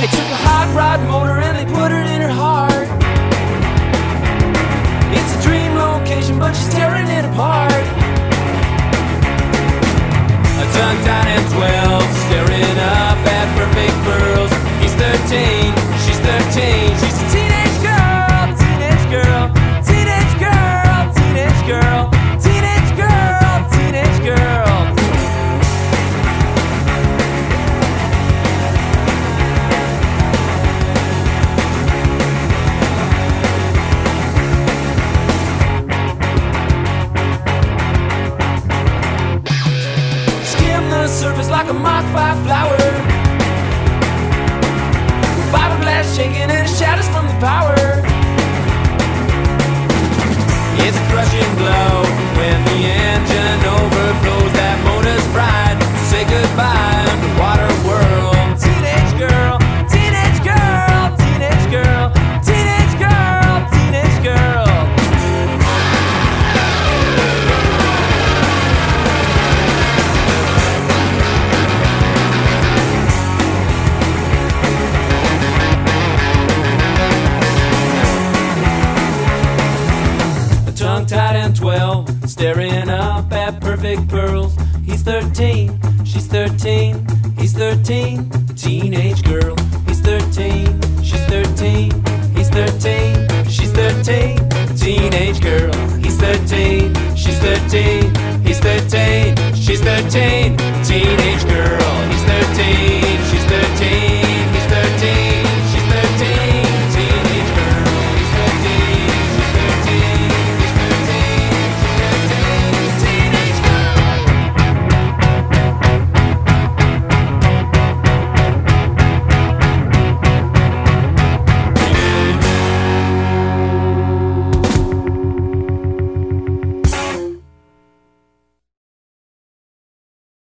They took a hot rod motor and they put it in her heart. It's a dream location, but she's tearing it apart. Tongue-tied and 12, staring up at perfect pearls. He's 13, she's 13. She's a teenage girl, teenage girl, teenage girl, teenage girl, teenage girl, teenage girl. Surface like a Mach 5 flower, fiberglass shaking and it shatters from the power. It's a crushing blow when the engine overflows. That motor's pride, so say goodbye underwater world. Teenage girl, teenage girl, teenage girl, teenage girl, teenage girl. Tongue-tied and 12, staring up at perfect pearls. He's 13, she's 13, he's 13, teenage girl. He's 13, she's 13, he's 13, she's 13, teenage girl. He's 13, she's 13, he's 13, she's 13, teenage